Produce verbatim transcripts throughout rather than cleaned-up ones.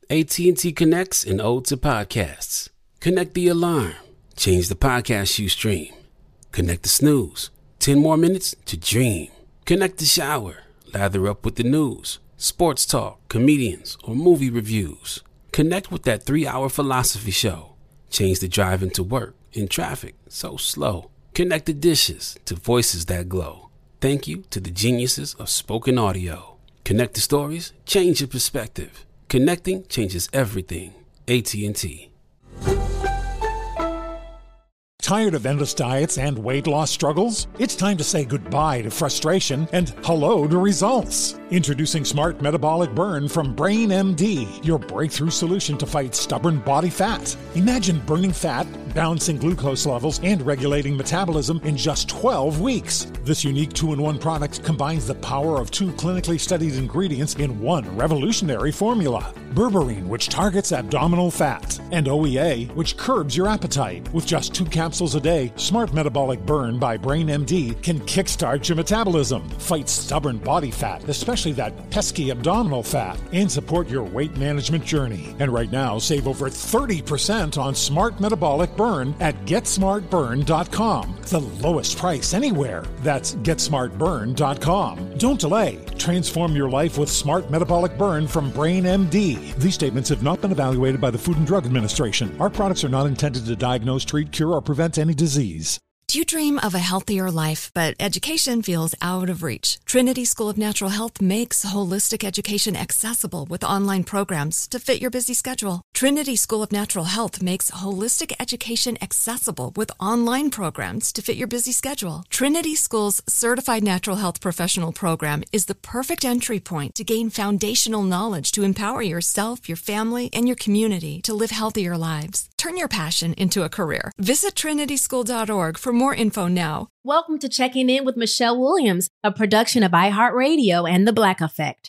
A T and T connects an ode to podcasts. Connect the alarm. Change the podcast you stream. Connect the snooze. Ten more minutes to dream. Connect the shower. Lather up with the news, sports talk, comedians, or movie reviews. Connect with that three-hour philosophy show. Change the drive into work in traffic so slow. Connect the dishes to voices that glow. Thank you to the geniuses of spoken audio. Connect the stories, change your perspective. Connecting changes everything. A T and T. Tired of endless diets and weight loss struggles? It's time to say goodbye to frustration and hello to results. Introducing Smart Metabolic Burn from Brain M D, your breakthrough solution to fight stubborn body fat. Imagine burning fat, balancing glucose levels, and regulating metabolism in just twelve weeks. This unique two-in-one product combines the power of two clinically studied ingredients in one revolutionary formula. Berberine, which targets abdominal fat, and O E A, which curbs your appetite. With just two capsules a day, Smart Metabolic Burn by Brain M D can kickstart your metabolism, fight stubborn body fat, especially that pesky abdominal fat, and support your weight management journey. And right now, save over thirty percent on Smart Metabolic Burn at get smart burn dot com. The lowest price anywhere. That's get smart burn dot com. Don't delay. Transform your life with Smart Metabolic Burn from Brain M D. These statements have not been evaluated by the Food and Drug Administration. Our products are not intended to diagnose, treat, cure, or prevent any disease. Do you dream of a healthier life, but education feels out of reach? Trinity School of Natural Health makes holistic education accessible with online programs to fit your busy schedule. Trinity School of Natural Health makes holistic education accessible with online programs to fit your busy schedule. Trinity School's Certified Natural Health Professional Program is the perfect entry point to gain foundational knowledge to empower yourself, your family, and your community to live healthier lives. Turn your passion into a career. Visit trinity school dot org for more info now. Welcome to Checking In with Michelle Williams, a production of iHeartRadio and The Black Effect.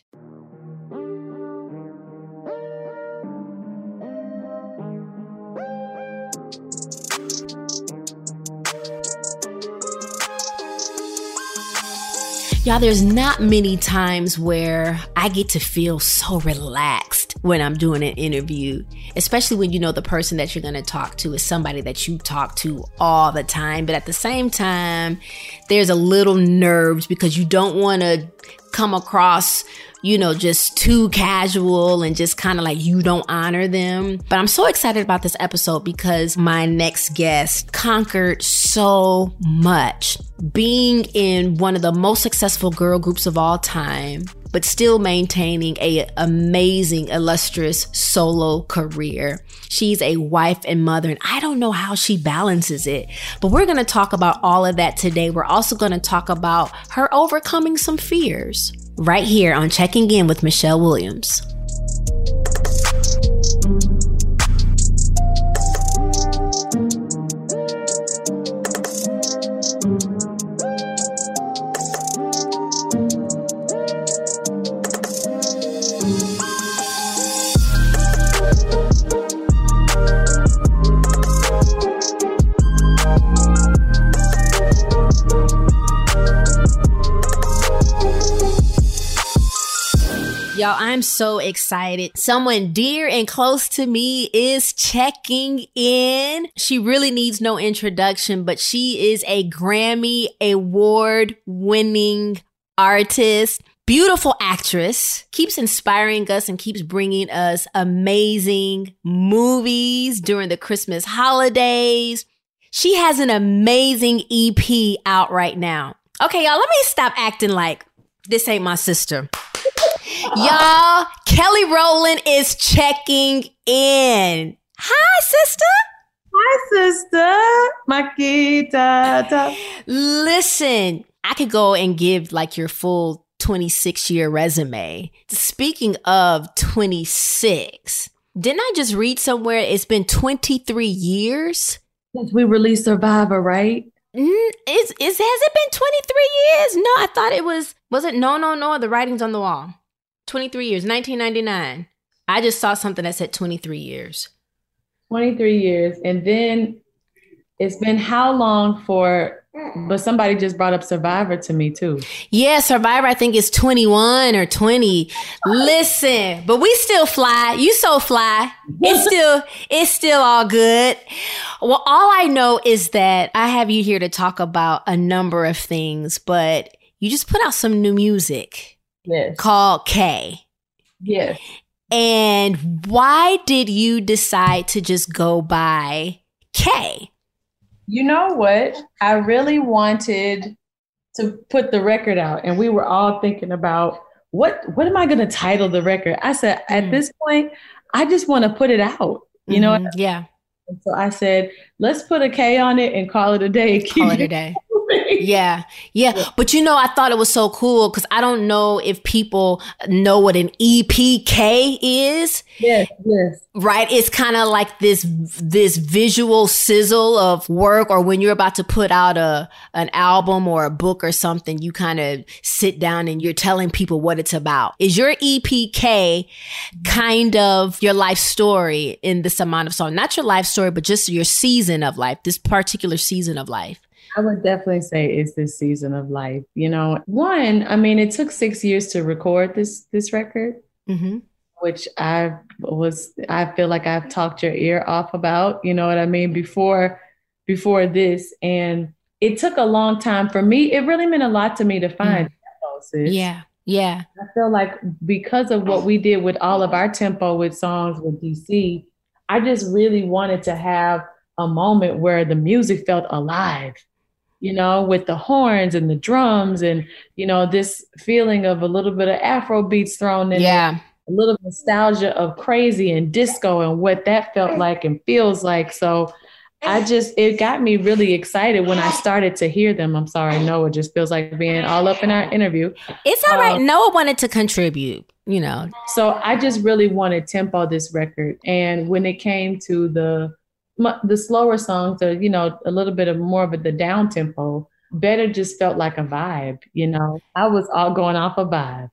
Y'all, there's not many times where I get to feel so relaxed when I'm doing an interview, especially when you know the person that you're going to talk to is somebody that you talk to all the time. But at the same time, there's a little nerves because you don't want to come across, you know, just too casual and just kind of like you don't honor them. But I'm so excited about this episode because my next guest conquered so much, being in one of the most successful girl groups of all time, but still maintaining a amazing, illustrious solo career. She's a wife and mother, and I don't know how she balances it, but we're going to talk about all of that today. We're also going to talk about her overcoming some fears right here on Checking In with Michelle Williams. Y'all, I'm so excited. Someone dear and close to me is checking in. She really needs no introduction, but she is a Grammy award-winning artist, beautiful actress, keeps inspiring us and keeps bringing us amazing movies during the Christmas holidays. She has an amazing E P out right now. Okay, y'all, let me stop acting like this ain't my sister. Y'all, Kelly Rowland is checking in. Hi, sister. Hi, sister. Makita. Listen, I could go and give like your full twenty-six year resume. Speaking of twenty-six, didn't I just read somewhere it's been twenty-three years? Since we released Survivor, right? Mm, is, is, has it been twenty-three years? No, I thought it was, was it? No, no, no. The writing's on the wall. twenty-three years, nineteen ninety-nine. I just saw something that said twenty-three years. twenty-three years. And then It's been how long for, but somebody just brought up Survivor to me too. Yeah, Survivor, I think is twenty-one or twenty. Listen, but we still fly. You so fly. It's still, it's still all good. Well, all I know is that I have you here to talk about a number of things, but you just put out some new music. Yes. Called K. Yes. And why did you decide to just go by K? You know what? I really wanted to put the record out, and we were all thinking about what what am I going to title the record? I said, at mm. this point, I just want to put it out. You mm-hmm. know? Yeah. And so I said, let's put a K on it and call it a day. Call it a day. Yeah, yeah. But you know, I thought it was so cool because I don't know if people know what an E P K is. Yes, yes. Right? It's kind of like this this visual sizzle of work, or when you're about to put out a an album or a book or something, you kind of sit down and you're telling people what it's about. Is your E P K kind of your life story in this amount of song? Not your life story, but just your season of life, this particular season of life? I would definitely say it's this season of life. You know, one, I mean, it took six years to record this this record, mm-hmm. which I was, I feel like I've talked your ear off about, you know what I mean, before before this. And it took a long time for me. It really meant a lot to me to find tempo, sis. Yeah, yeah. I feel like because of what we did with all of our tempo with songs with D C, I just really wanted to have a moment where the music felt alive. You know, with the horns and the drums and, you know, this feeling of a little bit of Afro beats thrown in. Yeah. A little nostalgia of crazy and disco and what that felt like and feels like. So I just, it got me really excited when I started to hear them. I'm sorry, Noah just feels like being all up in our interview. It's all right. Um, Noah wanted to contribute, you know. So I just really wanted tempo this record. And when it came to the the slower songs are, you know, a little bit of more of a, the down tempo, Better just felt like a vibe, you know. I was all going off a vibe.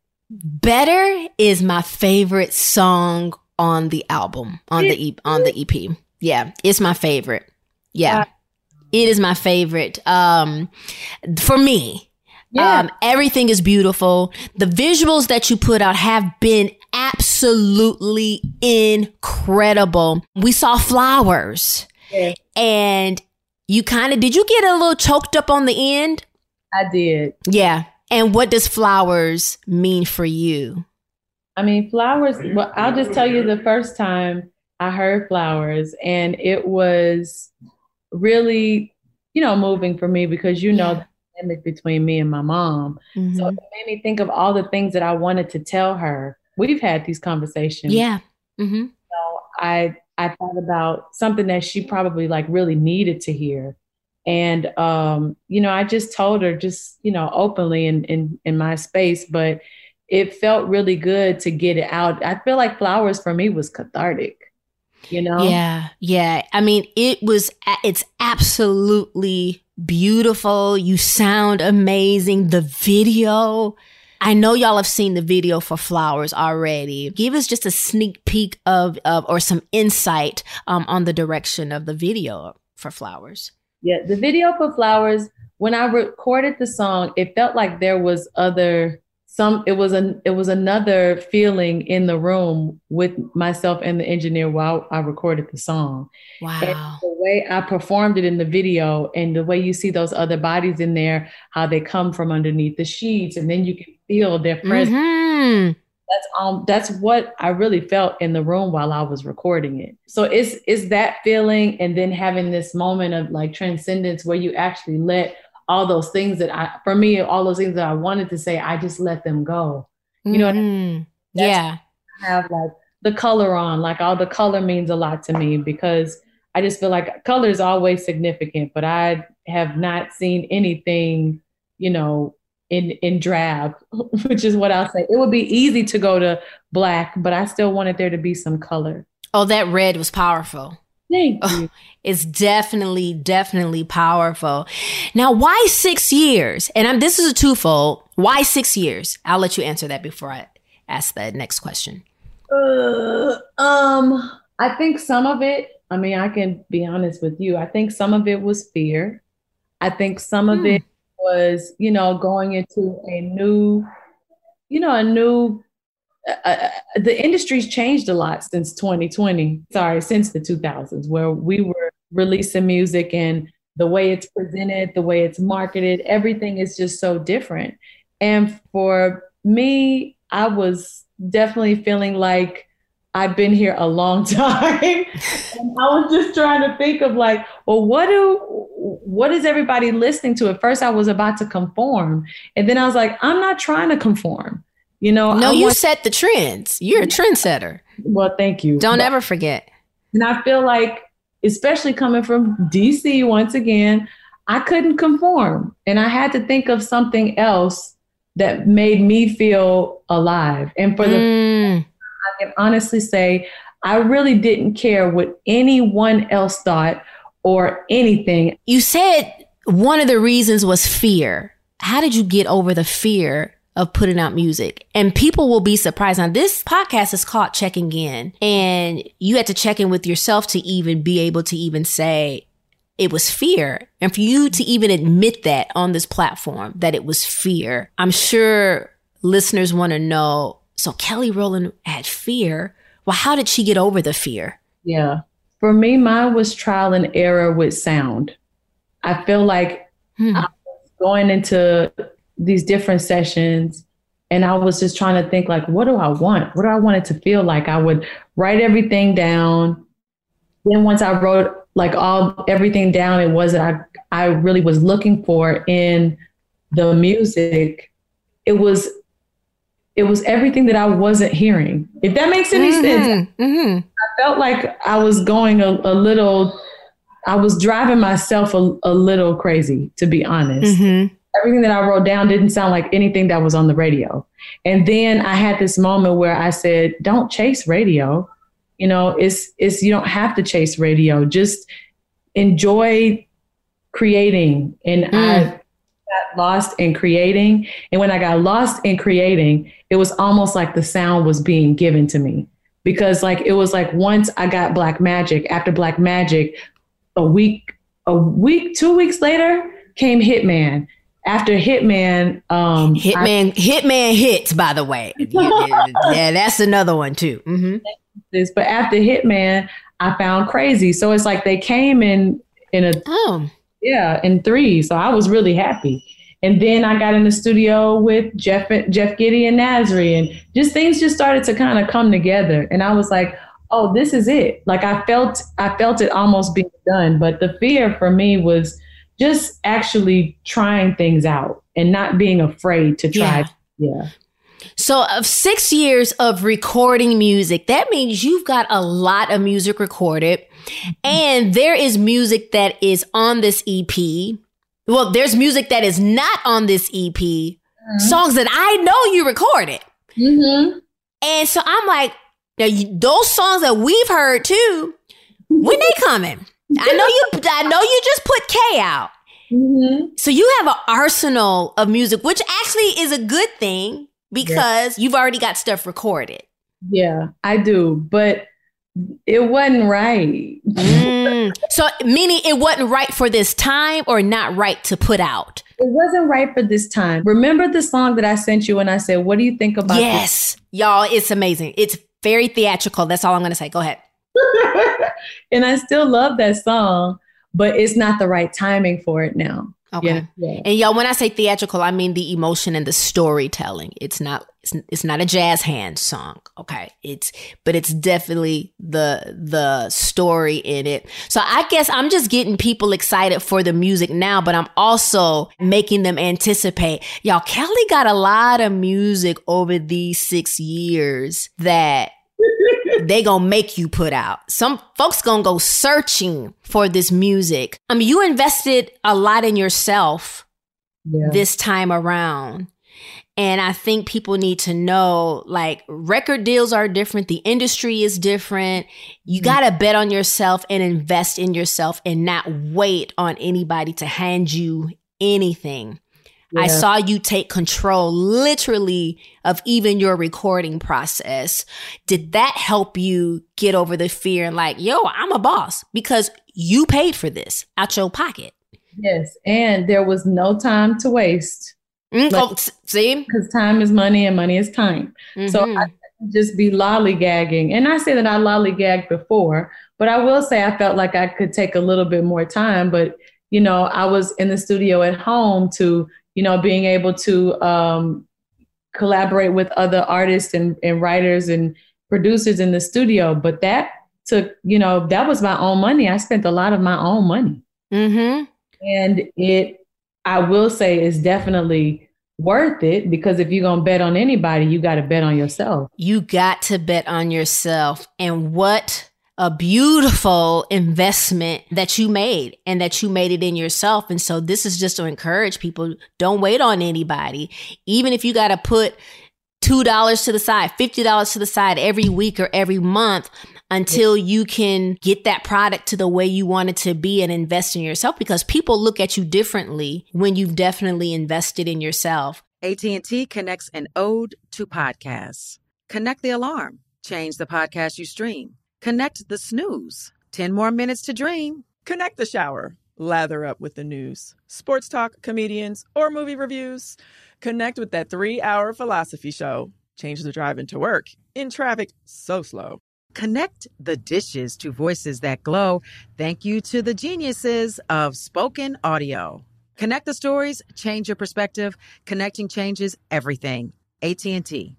Better is my favorite song on the album, on the e- on the E P. Yeah, it's my favorite. Yeah, uh, it is my favorite. Um, for me, yeah. um, everything is beautiful. The visuals that you put out have been absolutely incredible. We saw Flowers, yeah. and you kind of, did you get a little choked up on the end? I did. Yeah. And what does Flowers mean for you? I mean, Flowers, well, I'll just tell you the first time I heard Flowers, and it was really, you know, moving for me because, you know, yeah. the dynamic between me and my mom. Mm-hmm. So it made me think of all the things that I wanted to tell her. We've had these conversations. Yeah. Mm-hmm. So I, I thought about something that she probably like really needed to hear. And, um, you know, I just told her just, you know, openly in, in, in my space, but it felt really good to get it out. I feel like Flowers for me was cathartic, you know? Yeah. Yeah. I mean, it was, it's absolutely beautiful. You sound amazing. The video, I know y'all have seen the video for Flowers already. Give us just a sneak peek of, of or some insight um, on the direction of the video for Flowers. Yeah, the video for Flowers, when I recorded the song, it felt like there was other, some, it was an, it was another feeling in the room with myself and the engineer while I recorded the song. Wow. And the way I performed it in the video and the way you see those other bodies in there, how they come from underneath the sheets and then you can feel their presence. Mm-hmm. That's um that's what I really felt in the room while I was recording it. So it's it's that feeling and then having this moment of like transcendence where you actually let all those things that I, for me, all those things that I wanted to say, I just let them go. You know, mm-hmm. what I mean? Yeah. I have like the color on, like all the color means a lot to me because I just feel like color is always significant, but I have not seen anything, you know, in, in drab, which is what I'll say. It would be easy to go to black, but I still wanted there to be some color. Oh, that red was powerful. Thank you. Oh, it's definitely, definitely powerful. Now, why six years? And I'm, this is a twofold. Why six years? I'll let you answer that before I ask the next question. Uh, um, I think some of it, I mean, I can be honest with you. I think some of it was fear. I think some of mm. it was, you know, going into a new, you know, a new, uh, the industry's changed a lot since twenty twenty. Sorry, since the two thousands, where we were releasing music and the way it's presented, the way it's marketed, everything is just so different. And for me, I was definitely feeling like I've been here a long time. And I was just trying to think of like, well, what do, what is everybody listening to? At first I was about to conform. And then I was like, I'm not trying to conform. You know, no, I you want- set the trends. You're a trendsetter. Well, thank you. Don't but, ever forget. And I feel like, especially coming from D C once again, I couldn't conform. And I had to think of something else that made me feel alive. And for the, mm. I can honestly say, I really didn't care what anyone else thought or anything. You said one of the reasons was fear. How did you get over the fear of putting out music? And people will be surprised. Now, this podcast is called Checking In, and you had to check in with yourself to even be able to even say it was fear. And for you to even admit that on this platform, that it was fear, I'm sure listeners want to know, so Kelly Rowland had fear. Well, how did she get over the fear? Yeah. For me, mine was trial and error with sound. I feel like hmm. I was going into these different sessions and I was just trying to think like, what do I want? What do I want it to feel like? I would write everything down. Then once I wrote like all everything down, it was I I really was looking for in the music. It was it was everything that I wasn't hearing. If that makes any mm-hmm, sense. Mm-hmm. I felt like I was going a, a little, I was driving myself a, a little crazy, to be honest. Mm-hmm. Everything that I wrote down didn't sound like anything that was on the radio. And then I had this moment where I said, don't chase radio. You know, it's, it's, you don't have to chase radio. Just enjoy creating. And mm. I got lost in creating. And when I got lost in creating, it was almost like the sound was being given to me, because like, it was like, once I got Black Magic, after Black Magic, a week, a week, two weeks later came Hitman. After Hitman, um, Hitman, I, Hitman hits, by the way. Yeah, yeah, that's another one too. Mm-hmm. But after Hitman, I found Crazy. So it's like they came in in a oh. yeah in three. So I was really happy. And then I got in the studio with Jeff Jeff Giddy and Nasri, and just things just started to kind of come together. And I was like, oh, this is it. Like I felt I felt it almost being done. But the fear for me was just actually trying things out and not being afraid to try. Yeah. yeah. So of six years of recording music, that means you've got a lot of music recorded, and there is music that is on this E P. Well, there's music that is not on this E P, mm-hmm. songs that I know you recorded. Mm-hmm. And so I'm like, now you, those songs that we've heard too, when they coming? I know you. I know you just put K out. Mm-hmm. So you have an arsenal of music, which actually is a good thing because yeah. you've already got stuff recorded. Yeah, I do, but it wasn't right. mm. So meaning it wasn't right for this time, or not right to put out? It wasn't right for this time. Remember the song that I sent you and I said, what do you think about yes. this? Yes, y'all, it's amazing. It's very theatrical. That's all I'm going to say. Go ahead. And I still love that song, but it's not the right timing for it now. Okay. Yeah, yeah. And y'all, when I say theatrical, I mean the emotion and the storytelling. It's not, it's, it's not a jazz hand song. Okay. It's, but it's definitely the, the story in it. So I guess I'm just getting people excited for the music now, but I'm also making them anticipate. Y'all, Kelly got a lot of music over these six years that they gonna make you put out. Some folks gonna go searching for this music. I mean, you invested a lot in yourself yeah. this time around. And I think people need to know, like, record deals are different. The industry is different. You mm-hmm. gotta bet on yourself and invest in yourself and not wait on anybody to hand you anything. Yeah. I saw you take control literally of even your recording process. Did that help you get over the fear and like, yo, I'm a boss because you paid for this out your pocket? Yes. And there was no time to waste. Mm, like, oh, see? Because time is money and money is time. Mm-hmm. So I just be lollygagging. And I say that I lollygagged before, but I will say I felt like I could take a little bit more time. But, you know, I was in the studio at home to, you know, being able to um, collaborate with other artists and, and writers and producers in the studio. But that took, you know, that was my own money. I spent a lot of my own money. Mm-hmm. And it, I will say, is definitely worth it, because if you're going to bet on anybody, you got to bet on yourself. You got to bet on yourself. And what a beautiful investment that you made, and that you made it in yourself. And so this is just to encourage people, don't wait on anybody. Even if you got to put two dollars to the side, fifty dollars to the side every week or every month until you can get that product to the way you want it to be and invest in yourself, because people look at you differently when you've definitely invested in yourself. A T and T connects an ode to podcasts. Connect the alarm. Change the podcast you stream. Connect the snooze. ten more minutes to dream. Connect the shower. Lather up with the news, sports talk, comedians, or movie reviews. Connect with that three-hour philosophy show. Change the drive into work in traffic so slow. Connect the dishes to voices that glow. Thank you to the geniuses of spoken audio. Connect the stories, change your perspective. Connecting changes everything. A T and T.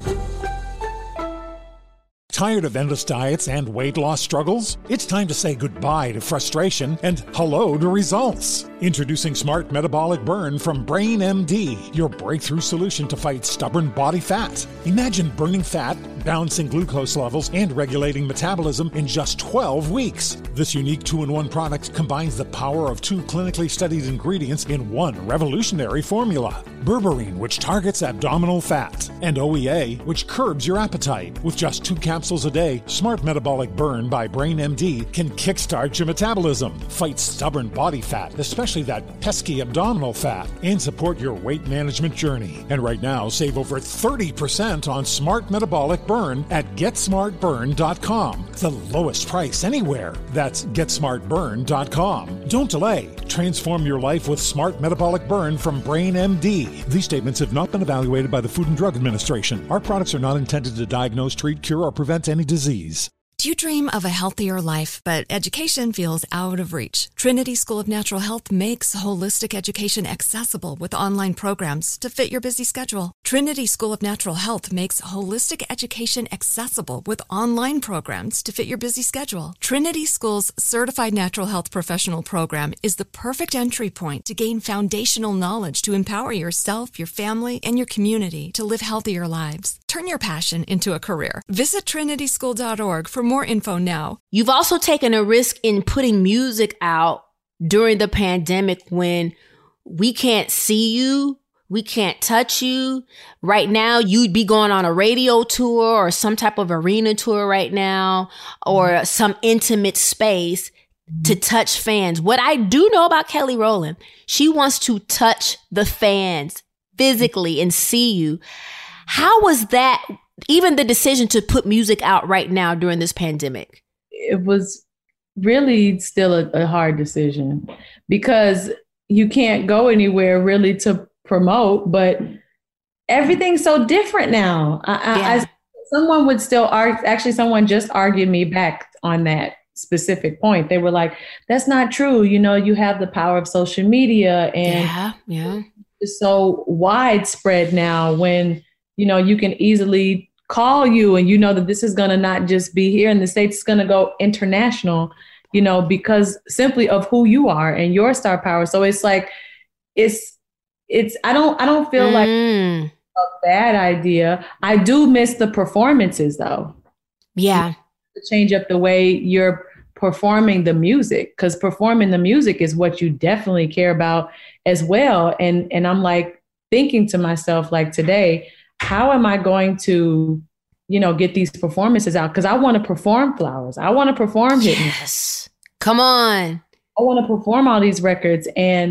Tired of endless diets and weight loss struggles? It's time to say goodbye to frustration and hello to results. Introducing Smart Metabolic Burn from Brain M D, your breakthrough solution to fight stubborn body fat. Imagine burning fat, balancing glucose levels, and regulating metabolism in just twelve weeks. This unique two-in-one product combines the power of two clinically studied ingredients in one revolutionary formula. Berberine, which targets abdominal fat, and O E A, which curbs your appetite. With just two capsules a day, Smart Metabolic Burn by Brain M D can kickstart your metabolism, fight stubborn body fat, especially that pesky abdominal fat, and support your weight management journey. And right now, save over thirty percent on Smart Metabolic Burn at get smart burn dot com. The lowest price anywhere. That's get smart burn dot com. Don't delay. Transform your life with Smart Metabolic Burn from Brain M D. These statements have not been evaluated by the Food and Drug Administration. Our products are not intended to diagnose, treat, cure, or prevent any disease. Do you dream of a healthier life, but education feels out of reach? Trinity School of Natural Health makes holistic education accessible with online programs to fit your busy schedule. Trinity School of Natural Health makes holistic education accessible with online programs to fit your busy schedule. Trinity School's Certified Natural Health Professional Program is the perfect entry point to gain foundational knowledge to empower yourself, your family, and your community to live healthier lives. Turn your passion into a career. Visit trinity school dot org for more info now. You've also taken a risk in putting music out during the pandemic when we can't see you, we can't touch you. Right now, you'd be going on a radio tour or some type of arena tour right now, or some intimate space to touch fans. What I do know about Kelly Rowland, she wants to touch the fans physically and see you. How was that, even the decision to put music out right now during this pandemic? It was really still a, a hard decision, because you can't go anywhere really to promote, but everything's so different now. I, yeah. I, I, someone would still argue, actually someone just argued me back on that specific point. They were like, that's not true. You know, you have the power of social media, and yeah, yeah. it's so widespread now when, you know, you can easily call you and you know that this is going to not just be here in the States, it's going to go international, you know, because simply of who you are and your star power. So it's like, it's, it's, I don't, I don't feel mm. like a bad idea. I do miss the performances though. Yeah. To change up the way you're performing the music, because performing the music is what you definitely care about as well. And, and I'm like thinking to myself, like today, how am I going to, you know, get these performances out? Because I want to perform Flowers. I want to perform Hit Me. Yes. Come on. I want to perform all these records and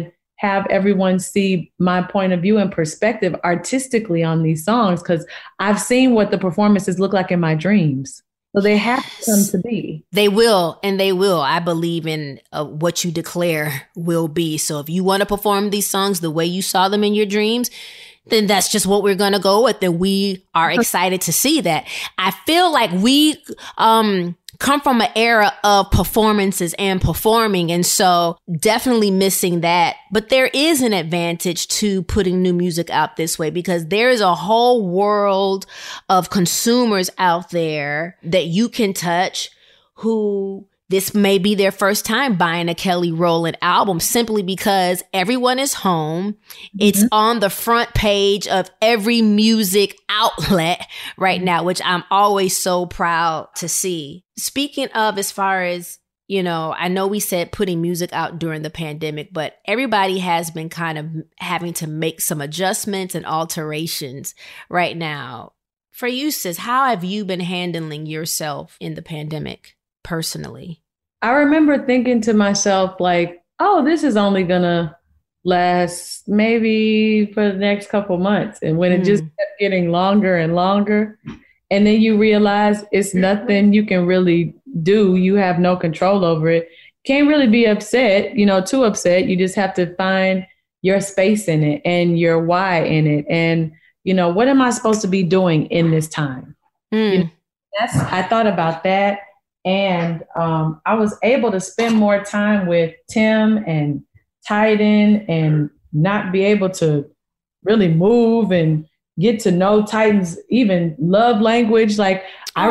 have everyone see my point of view and perspective artistically on these songs, because I've seen what the performances look like in my dreams. So they have to come to be. They will, and they will. I believe in uh, what you declare will be. So if you want to perform these songs the way you saw them in your dreams, then that's just what we're going to go with. And we are excited to see that. I feel like we um, come from an era of performances and performing. And so definitely missing that. But there is an advantage to putting new music out this way, because there is a whole world of consumers out there that you can touch who this may be their first time buying a Kelly Rowland album, simply because everyone is home. Mm-hmm. It's on the front page of every music outlet right now, which I'm always so proud to see. Speaking of, as far as, you know, I know we said putting music out during the pandemic, but everybody has been kind of having to make some adjustments and alterations right now. For you, sis, how have you been handling yourself in the pandemic personally? I remember thinking to myself, like, oh, this is only gonna last maybe for the next couple months. And when mm. it just kept getting longer and longer, and then you realize it's nothing you can really do. You have no control over it. Can't really be upset, you know, too upset. You just have to find your space in it and your why in it. And, you know, what am I supposed to be doing in this time? Mm. You know, that's, I thought about that. And um, I was able to spend more time with Tim and Titan and not be able to really move and get to know Titan's even love language. Like,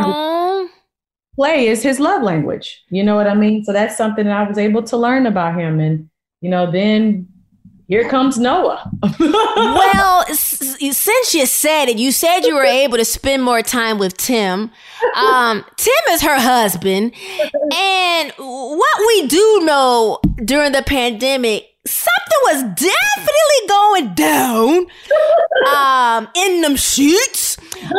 I play is his love language. You know what I mean? So that's something that I was able to learn about him. And, you know, then here comes Noah. Well, s- since you said it, you said you were able to spend more time with Tim. Um, Tim is her husband. And what we do know during the pandemic, something was definitely going down um, in them sheets.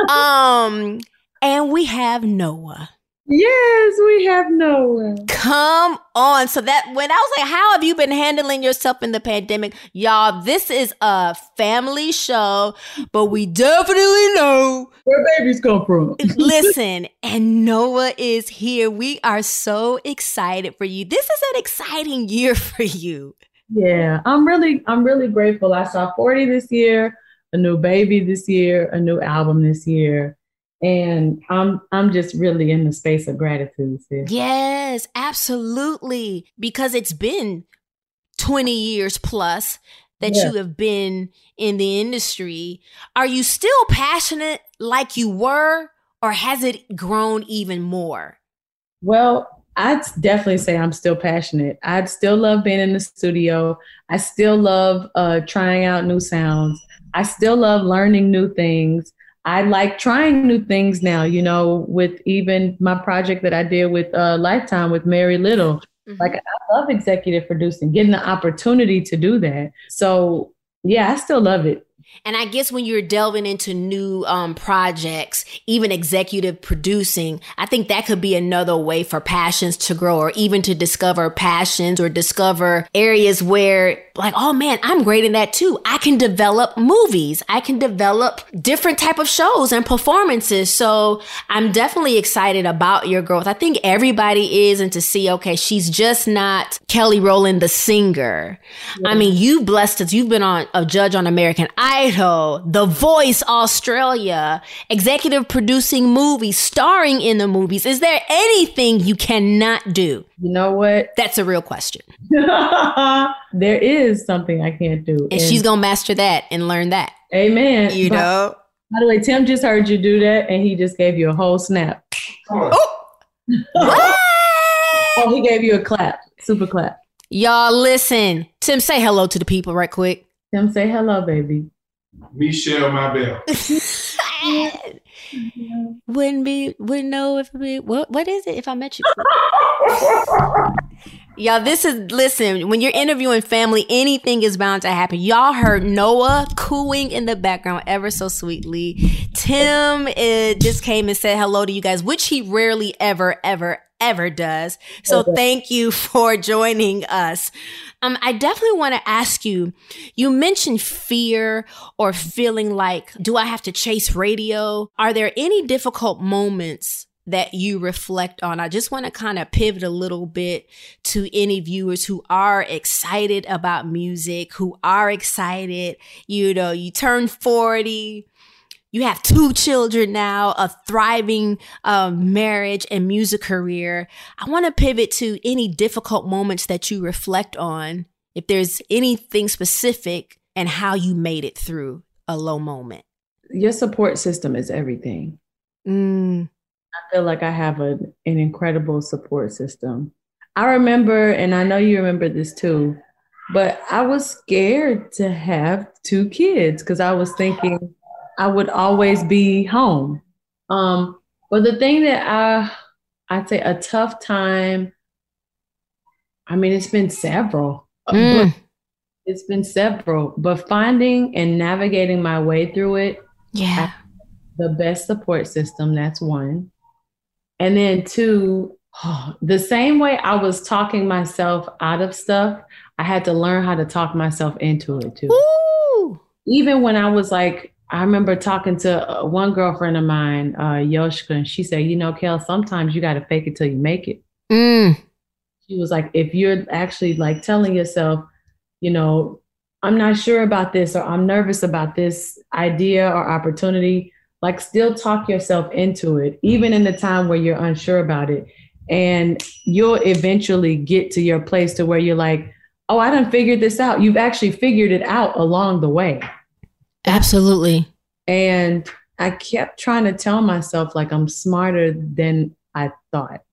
Um, and we have Noah. Yes, we have Noah. Come on. So that when I was like, how have you been handling yourself in the pandemic? Y'all, this is a family show, but we definitely know where babies come from. Listen, and Noah is here. We are so excited for you. This is an exciting year for you. Yeah, I'm really, I'm really grateful. I saw forty this year, a new baby this year, a new album this year. And I'm I'm just really in the space of gratitude, sis. Yes, absolutely. Because it's been twenty years plus that yeah. you have been in the industry. Are you still passionate like you were, or has it grown even more? Well, I'd definitely say I'm still passionate. I still love being in the studio. I still love uh, trying out new sounds. I still love learning new things. I like trying new things now, you know, with even my project that I did with uh, Lifetime with Mary Little. Mm-hmm. Like, I love executive producing, getting the opportunity to do that. So, yeah, I still love it. And I guess when you're delving into new um, projects, even executive producing, I think that could be another way for passions to grow, or even to discover passions or discover areas where, like, oh man, I'm great in that too. I can develop movies. I can develop different type of shows and performances. So I'm definitely excited about your growth. I think everybody is, and to see, okay, she's just not Kelly Rowland, the singer. Yeah. I mean, you blessed us. You've been on a judge on American Idol, The Voice Australia, executive producing movies, starring in the movies. Is there anything you cannot do? You know what? That's a real question. There is something I can't do. And, and she's going to master that and learn that. Amen. You by, know? By the way, Tim just heard you do that, and he just gave you a whole snap. Oh! What? Oh, he gave you a clap. Super clap. Y'all listen. Tim, say hello to the people right quick. Tim, say hello, baby. Michelle Mabel. Wouldn't be, wouldn't know if it be, what, what is it if I met you? Y'all, this is, listen, when you're interviewing family, anything is bound to happen. Y'all heard Noah cooing in the background ever so sweetly. Tim uh, just came and said hello to you guys, which he rarely ever, ever, ever does. So okay. Thank you for joining us. Um, I definitely want to ask you, you mentioned fear or feeling like, do I have to chase radio? Are there any difficult moments that you reflect on? I just want to kind of pivot a little bit to any viewers who are excited about music, who are excited, you know, you turn forty, you have two children now, a thriving um, marriage and music career. I want to pivot to any difficult moments that you reflect on, if there's anything specific, and how you made it through a low moment. Your support system is everything. Mm. I feel like I have a, an incredible support system. I remember, and I know you remember this too, but I was scared to have two kids because I was thinking I would always be home. Um, but the thing that I, I'd say a tough time, I mean, it's been several. Mm. But it's been several, but finding and navigating my way through it. Yeah. The best support system, that's one. And then two, oh, the same way I was talking myself out of stuff, I had to learn how to talk myself into it too. Woo! Even when I was like, I remember talking to one girlfriend of mine, uh, Yoshka, and she said, you know, Kel, sometimes you got to fake it till you make it. Mm. She was like, if you're actually like telling yourself, you know, I'm not sure about this, or I'm nervous about this idea or opportunity, like still talk yourself into it, even in the time where you're unsure about it. And you'll eventually get to your place to where you're like, oh, I done figured this out. You've actually figured it out along the way. Absolutely. And I kept trying to tell myself like I'm smarter than I thought.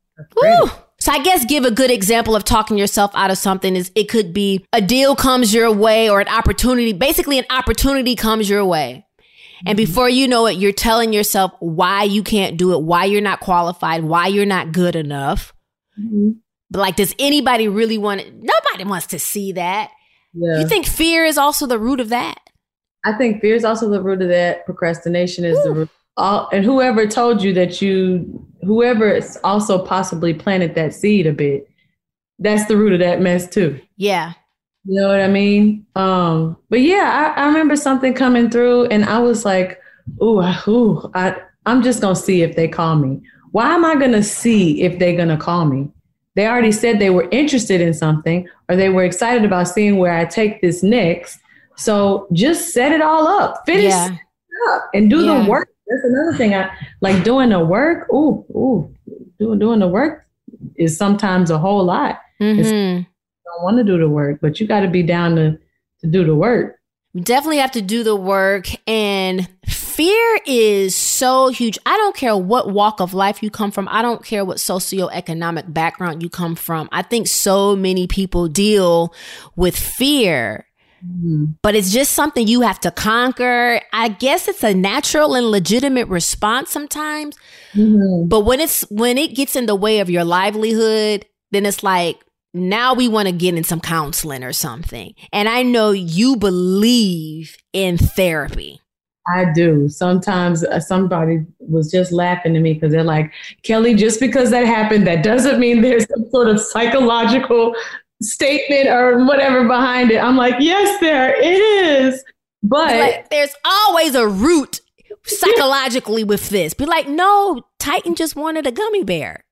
So I guess give a good example of talking yourself out of something is it could be a deal comes your way or an opportunity. Basically, an opportunity comes your way. And before you know it, you're telling yourself why you can't do it, why you're not qualified, why you're not good enough. Mm-hmm. But like, does anybody really want it? Nobody wants to see that. Yeah. You think fear is also the root of that? I think fear is also the root of that. Procrastination is Ooh. the root. All, and whoever told you that you, whoever also possibly planted that seed a bit, that's the root of that mess too. Yeah. You know what I mean? Um, but yeah, I, I remember something coming through and I was like, ooh, ooh I, I'm just going to see if they call me. Why am I going to see if they're going to call me? They already said they were interested in something or they were excited about seeing where I take this next. So just set it all up, finish Yeah. it up and do Yeah. the work. That's another thing. I like doing the work. Ooh, ooh, doing, doing the work is sometimes a whole lot. Mm-hmm. Don't want to do the work, but you got to be down to, to do the work. We definitely have to do the work. And fear is so huge. I don't care what walk of life you come from. I don't care what socioeconomic background you come from. I think so many people deal with fear, mm-hmm. but it's just something you have to conquer. I guess it's a natural and legitimate response sometimes. Mm-hmm. But when it's when it gets in the way of your livelihood, then it's like, now we want to get in some counseling or something. And I know you believe in therapy. I do. Sometimes uh, somebody was just laughing at me because they're like, Kelly, just because that happened, that doesn't mean there's some sort of psychological statement or whatever behind it. I'm like, yes, there is. But like, there's always a root psychologically with this. Be like, no, Titan just wanted a gummy bear.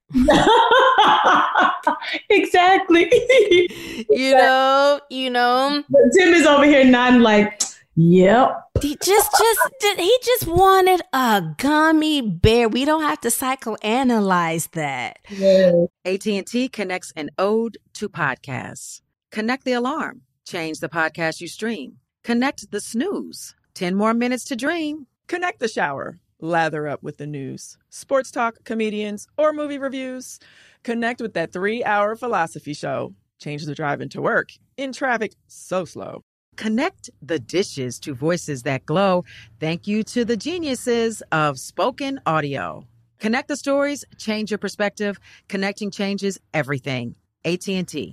Exactly. You know, you know. But Tim is over here nodding like, yep. He just, just, he just wanted a gummy bear. We don't have to psychoanalyze that. Yeah. A T and T connects an ode to podcasts. Connect the alarm. Change the podcast you stream. Connect the snooze. ten more minutes to dream. Connect the shower. Lather up with the news, sports talk, comedians, or movie reviews. Connect with that three-hour philosophy show. Change the drive into work in traffic so slow. Connect the dishes to voices that glow. Thank you to the geniuses of spoken audio. Connect the stories, change your perspective. Connecting changes everything. A T and T.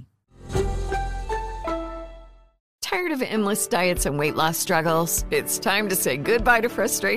Tired of endless diets and weight loss struggles? It's time to say goodbye to frustration and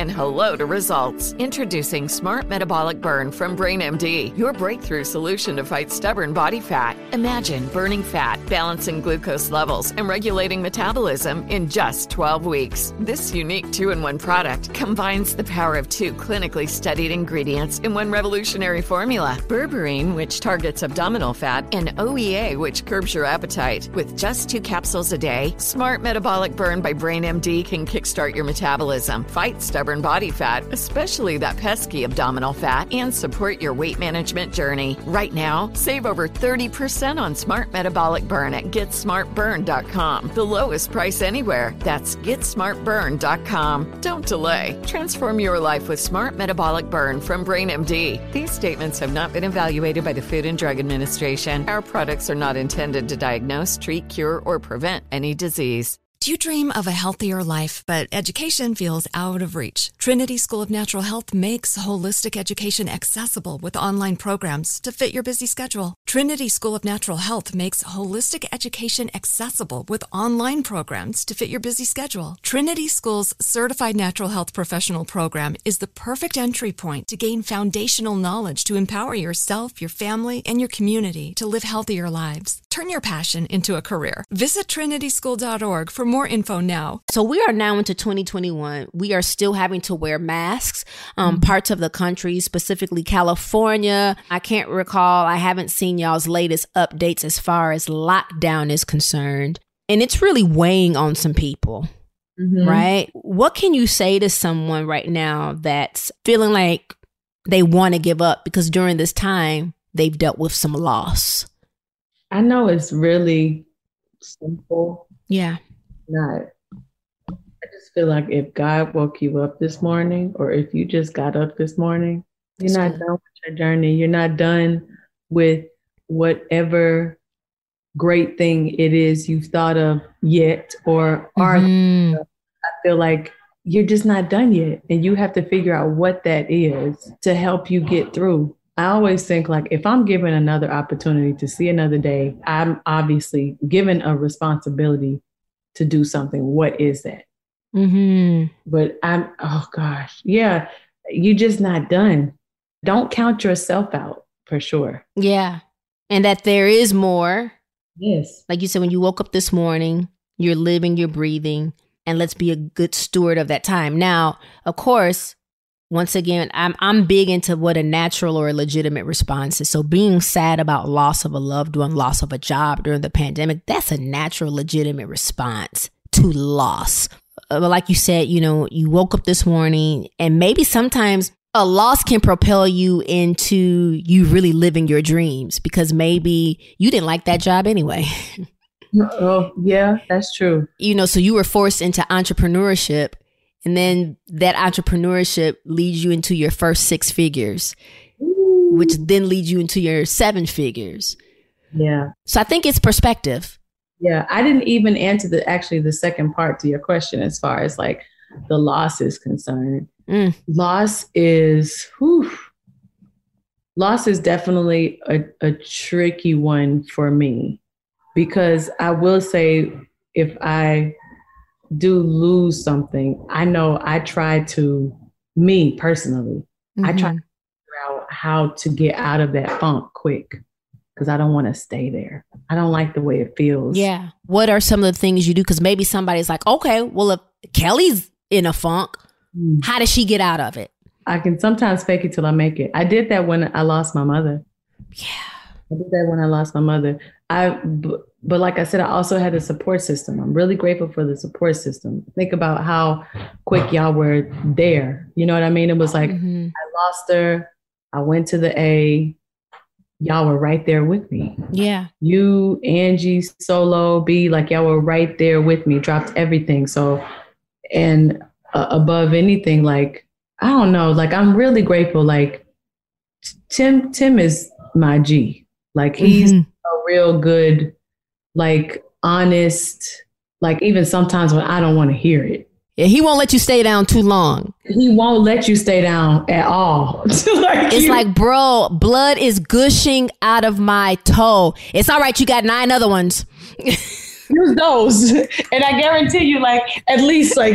and hello to results. Introducing Smart Metabolic Burn from Brain M D, your breakthrough solution to fight stubborn body fat. Imagine burning fat, balancing glucose levels, and regulating metabolism in just twelve weeks. This unique two-in-one product combines the power of two clinically studied ingredients in one revolutionary formula. Berberine, which targets abdominal fat, and O E A, which curbs your appetite. With just two capsules a day, Smart Metabolic Burn by Brain M D can kickstart your metabolism, fight stubborn body fat, especially that pesky abdominal fat, and support your weight management journey. Right now, save over thirty percent on Smart Metabolic Burn at get smart burn dot com. The lowest price anywhere. That's get smart burn dot com. Don't delay. Transform your life with Smart Metabolic Burn from Brain M D. These statements have not been evaluated by the Food and Drug Administration. Our products are not intended to diagnose, treat, cure, or prevent any disease. Do you dream of a healthier life, but education feels out of reach? Trinity School of Natural Health makes holistic education accessible with online programs to fit your busy schedule. Trinity School of Natural Health makes holistic education accessible with online programs to fit your busy schedule. Trinity School's Certified Natural Health Professional Program is the perfect entry point to gain foundational knowledge to empower yourself, your family, and your community to live healthier lives. Turn your passion into a career. Visit trinity school dot org for more info now. So we are now into twenty twenty-one. We are still having to wear masks. Um, mm-hmm. Parts of the country, specifically California. I can't recall. I haven't seen y'all's latest updates as far as lockdown is concerned. And it's really weighing on some people, mm-hmm. right? What can you say to someone right now that's feeling like they want to give up because during this time they've dealt with some loss? I know it's really simple. Yeah. Not. I just feel like if God woke you up this morning, or if you just got up this morning, you're That's not good. Done with your journey. You're not done with whatever great thing it is you've thought of yet, or are. Mm-hmm. I feel like you're just not done yet, and you have to figure out what that is to help you get through. I always think like if I'm given another opportunity to see another day, I'm obviously given a responsibility to do something. What is that? Mm-hmm. But I'm, oh gosh, yeah, you're just not done. Don't count yourself out for sure. Yeah. And that there is more. Yes. Like you said, when you woke up this morning, you're living, you're breathing, and let's be a good steward of that time. Now, of course, once again, I'm I'm big into what a natural or a legitimate response is. So being sad about loss of a loved one, loss of a job during the pandemic, that's a natural, legitimate response to loss. Uh, like you said, you know, you woke up this morning, and maybe sometimes a loss can propel you into you really living your dreams because maybe you didn't like that job anyway. Oh, yeah, that's true. You know, so you were forced into entrepreneurship. And then that entrepreneurship leads you into your first six figures, Ooh. Which then leads you into your seven figures. Yeah. So I think it's perspective. Yeah. I didn't even answer the actually the second part to your question as far as like the loss is concerned. Mm. Loss is, whew, loss is definitely a, a tricky one for me because I will say if I do lose something, I know I try to, me personally, mm-hmm. I try to figure out how to get out of that funk quick because I don't want to stay there. I don't like the way it feels. Yeah. What are some of the things you do? Because maybe somebody's like, okay, well, if Kelly's in a funk, mm. how does she get out of it? I can sometimes fake it till I make it. I did that when I lost my mother. Yeah. I did that when I lost my mother. I, but like I said, I also had a support system. I'm really grateful for the support system. Think about how quick y'all were there. You know what I mean? It was like, mm-hmm. I lost her. I went to the A. Y'all were right there with me. Yeah. You, Angie, Solo, B, like y'all were right there with me, dropped everything. So, and uh, above anything, like, I don't know, like, I'm really grateful. Like Tim, Tim is my G. Like he's mm-hmm. a real good, like honest, like even sometimes when I don't want to hear it. Yeah, he won't let you stay down too long. He won't let you stay down at all. Like it's you. Like, bro, blood is gushing out of my toe. It's all right. You got nine other ones. Use those. And I guarantee you, like, at least like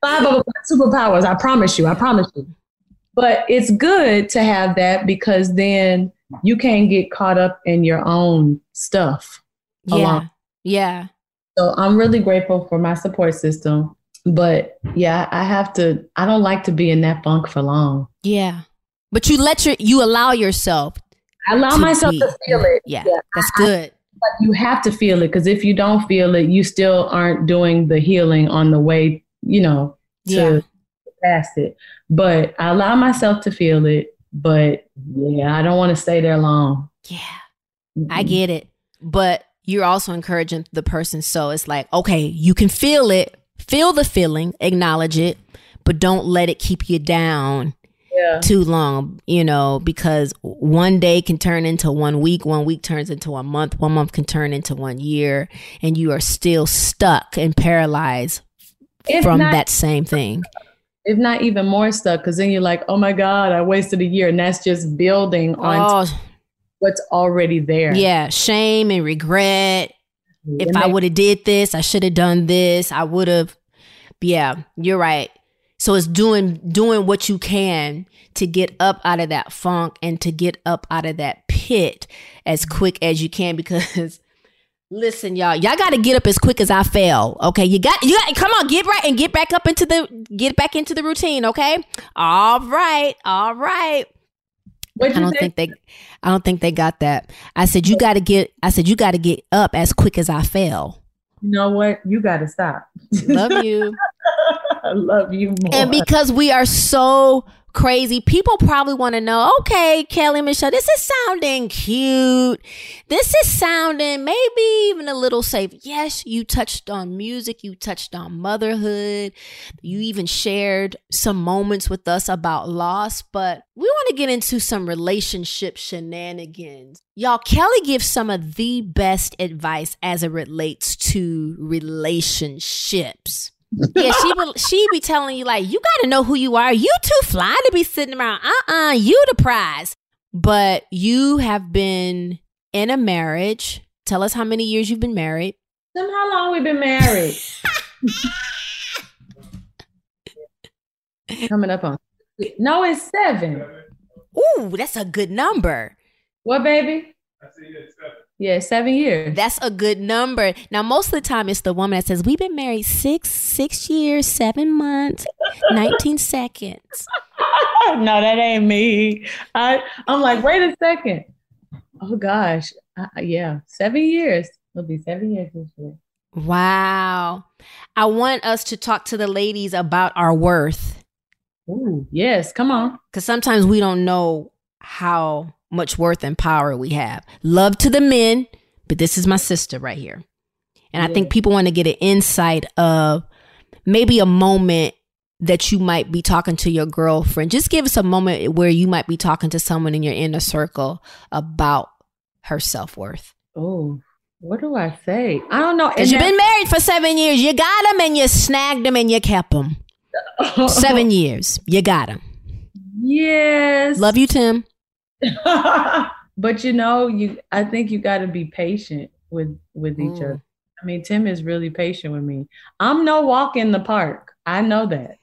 Five of superpowers. I promise you. I promise you. But it's good to have that because then you can't get caught up in your own stuff. Yeah. Along. Yeah. So I'm really grateful for my support system. But yeah, I have to, I don't like to be in that funk for long. Yeah. But you let your, you allow yourself. I allow to myself be, to feel it. Yeah. yeah. That's I, good. But you have to feel it because if you don't feel it, you still aren't doing the healing on the way, you know, to Yeah. past it. But I allow myself to feel it. But yeah, I don't want to stay there long. Yeah. Mm-hmm. I get it. But you're also encouraging the person. So it's like, okay, you can feel it, feel the feeling, acknowledge it, but don't let it keep you down yeah. too long, you know, because one day can turn into one week, one week turns into a month, one month can turn into one year, and you are still stuck and paralyzed if from not, that same thing. If not even more stuck, because then you're like, oh my God, I wasted a year. And that's just building on oh. what's already there. Yeah, shame and regret. If and I would have did this, I should have done this. I would have. Yeah, you're right. So it's doing doing what you can to get up out of that funk and to get up out of that pit as quick as you can. Because listen, y'all, y'all got to get up as quick as I fell. Okay, you got you got come on, get right and get back up into the get back into the routine. Okay, all right, all right. What'd I you don't say? think they I don't think they got that. I said you got to get I said you got to get up as quick as I fell. You know what? You got to stop. Love you. I love you more. And because we are so crazy, people probably want to know, okay, Kelly Michelle, this is sounding cute. This is sounding maybe even a little safe. Yes, you touched on music. You touched on motherhood. You even shared some moments with us about loss. But we want to get into some relationship shenanigans. Y'all, Kelly gives some of the best advice as it relates to relationships. Yeah, she be, she be telling you like, you got to know who you are. You too fly to be sitting around. Uh-uh, you the prize. But you have been in a marriage. Tell us how many years you've been married. Tell them how long we've been married. Coming up on. No, it's seven. Ooh, that's a good number. What, baby? I see it's seven. Yeah, seven years. That's a good number. Now, most of the time, it's the woman that says, we've been married six, six years, seven months, nineteen seconds. No, that ain't me. I, I'm like, wait a second. Oh, gosh. Uh, yeah, seven years. It'll be seven years this year. Wow. I want us to talk to the ladies about our worth. Ooh, yes. Come on. Because sometimes we don't know how much worth and power we have. Love to the men, but this is my sister right here. And yeah. I think people want to get an insight of maybe a moment that you might be talking to your girlfriend. Just give us a moment where you might be talking to someone in your inner circle about her self-worth. Oh, what do I say? I don't know. Because you've been married for seven years. You got them and you snagged them and you kept them. Seven years. You got them. Yes. Love you, Tim. But you know, you I think you got to be patient with with each Ooh. other. I mean, Tim is really patient with me. I'm no walk in the park. I know that.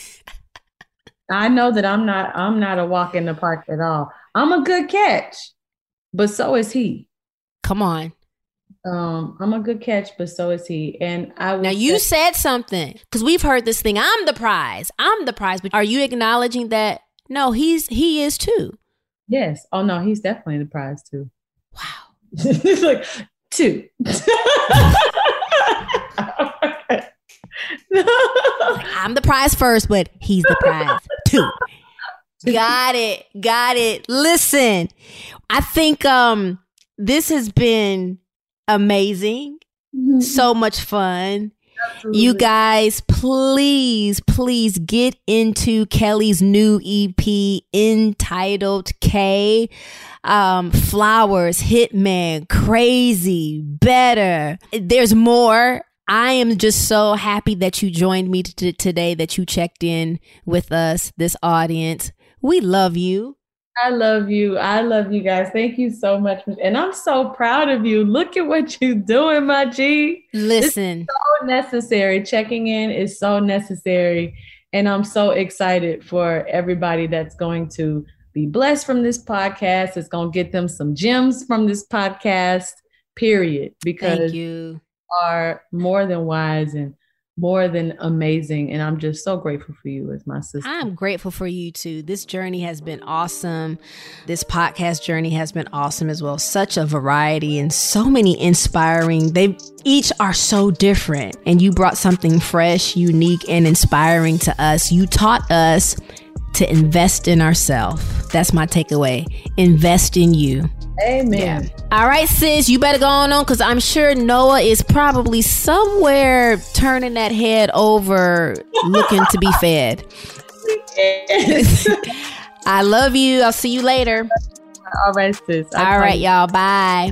I know that I'm not I'm not a walk in the park at all. I'm a good catch, but so is he. Come on. Um, I'm a good catch, but so is he. And I now you say- said something because we've heard this thing. I'm the prize. I'm the prize. But are you acknowledging that? No, he's he is too. Yes. Oh no, he's definitely the prize too. Wow. It's like two. I'm the prize first, but he's the prize too. Got it. Got it. Listen, I think um this has been amazing. Mm-hmm. So much fun. Absolutely. You guys, please, please get into Kelly's new E P entitled K. Um, Flowers, Hitman, Crazy, Better. There's more. I am just so happy that you joined me t- today, that you checked in with us, this audience. We love you. I love you. I love you guys. Thank you so much. And I'm so proud of you. Look at what you're doing, my G. Listen. It's so necessary. Checking in is so necessary. And I'm so excited for everybody that's going to be blessed from this podcast. It's going to get them some gems from this podcast, period. Because Thank you. are more than wise and more than amazing. And I'm just so grateful for you as my sister. I'm grateful for you too. This journey has been awesome. This podcast journey has been awesome as well. Such a variety and so many inspiring. They each are so different. And you brought something fresh, unique, and inspiring to us. You taught us to invest in ourselves. That's my takeaway. Invest in you. Amen. Yeah. All right, sis, you better go on on because I'm sure Noah is probably somewhere turning that head over looking to be fed. Yes. I love you. I'll see you later. All right, sis. I All right, y'all. Bye.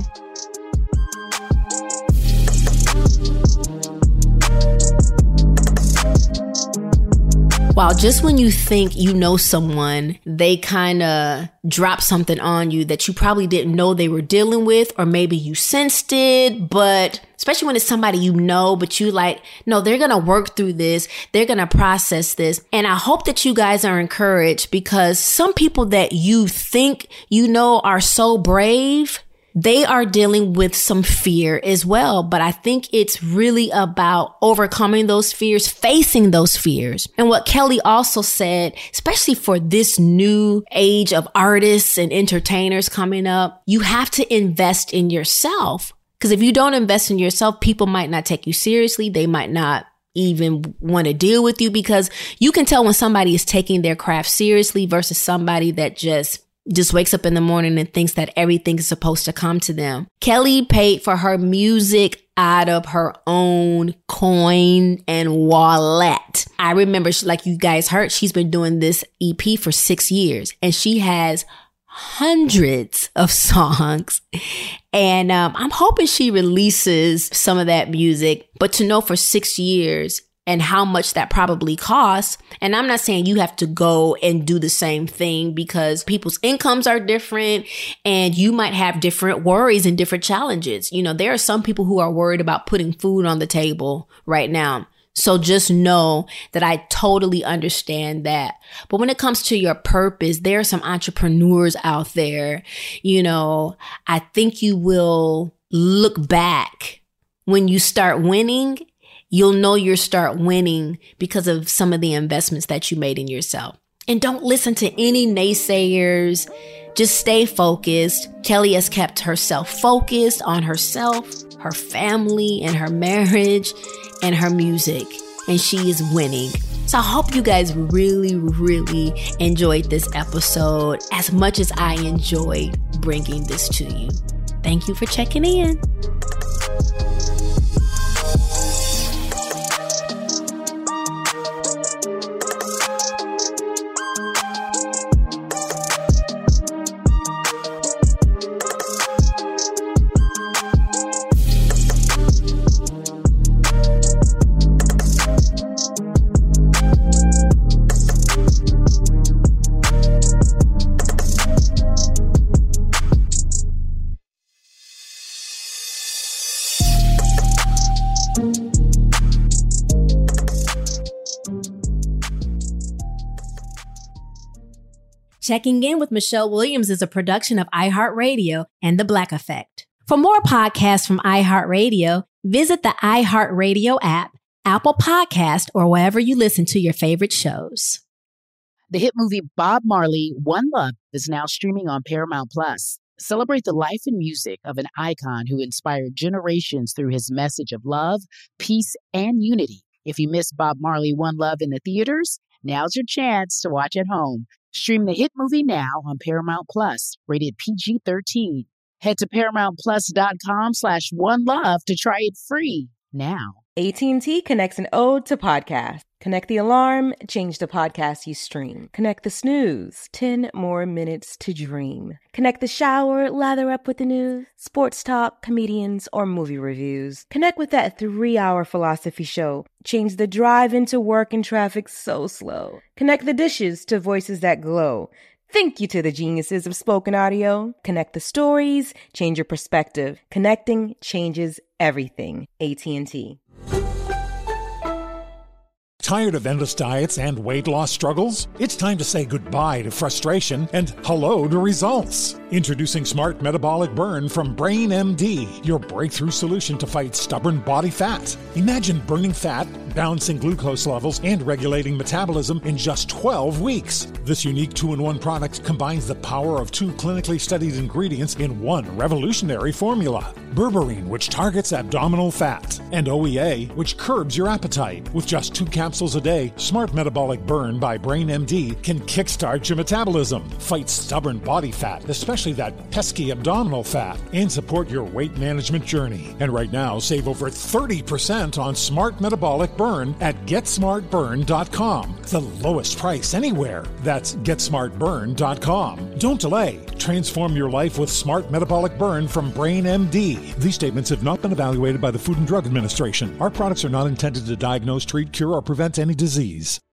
Wow, just when you think you know someone, they kind of drop something on you that you probably didn't know they were dealing with, or maybe you sensed it, but especially when it's somebody you know, but you like, no, they're going to work through this. They're going to process this. And I hope that you guys are encouraged because some people that you think you know are so brave, they are dealing with some fear as well. But I think it's really about overcoming those fears, facing those fears. And what Kelly also said, especially for this new age of artists and entertainers coming up, you have to invest in yourself. Because if you don't invest in yourself, people might not take you seriously. They might not even want to deal with you because you can tell when somebody is taking their craft seriously versus somebody that just just wakes up in the morning and thinks that everything is supposed to come to them. Kelly paid for her music out of her own coin and wallet. I remember, like you guys heard, she's been doing this E P for six years and she has hundreds of songs. And um, I'm hoping she releases some of that music, but to know for six years and how much that probably costs. And I'm not saying you have to go and do the same thing because people's incomes are different and you might have different worries and different challenges. You know, there are some people who are worried about putting food on the table right now. So just know that I totally understand that. But when it comes to your purpose, there are some entrepreneurs out there. You know, I think you will look back when you start winning. You'll know you'll start winning because of some of the investments that you made in yourself. And don't listen to any naysayers. Just stay focused. Kelly has kept herself focused on herself, her family, and her marriage, and her music. And she is winning. So I hope you guys really, really enjoyed this episode as much as I enjoyed bringing this to you. Thank you for checking in. Checking In with Michelle Williams is a production of iHeartRadio and The Black Effect. For more podcasts from iHeartRadio, visit the iHeartRadio app, Apple Podcast, or wherever you listen to your favorite shows. The hit movie Bob Marley, One Love is now streaming on Paramount Plus. Celebrate the life and music of an icon who inspired generations through his message of love, peace, and unity. If you missed Bob Marley, One Love in the theaters, now's your chance to watch at home. Stream the hit movie now on Paramount Plus, rated P G thirteen. Head to ParamountPlus.com slash One Love to try it free now. A T and T connects an ode to podcast. Connect the alarm, change the podcast you stream. Connect the snooze, ten more minutes to dream. Connect the shower, lather up with the news, sports talk, comedians, or movie reviews. Connect with that three-hour philosophy show. Change the drive into work and traffic so slow. Connect the dishes to voices that glow. Thank you to the geniuses of spoken audio. Connect the stories, change your perspective. Connecting changes everything. A T and T. Tired of endless diets and weight loss struggles? It's time to say goodbye to frustration and hello to results. Introducing Smart Metabolic Burn from Brain M D, your breakthrough solution to fight stubborn body fat. Imagine burning fat, balancing glucose levels, and regulating metabolism in just twelve weeks. This unique two-in-one product combines the power of two clinically studied ingredients in one revolutionary formula. Berberine, which targets abdominal fat, and O E A, which curbs your appetite. With just two capsules a day, Smart Metabolic Burn by Brain M D can kickstart your metabolism, fight stubborn body fat, especially that pesky abdominal fat, and support your weight management journey. And right now, save over thirty percent on Smart Metabolic Burn at get smart burn dot com. The lowest price anywhere. That's get smart burn dot com. Don't delay. Transform your life with Smart Metabolic Burn from Brain M D. These statements have not been evaluated by the Food and Drug Administration. Our products are not intended to diagnose, treat, cure, or prevent any disease.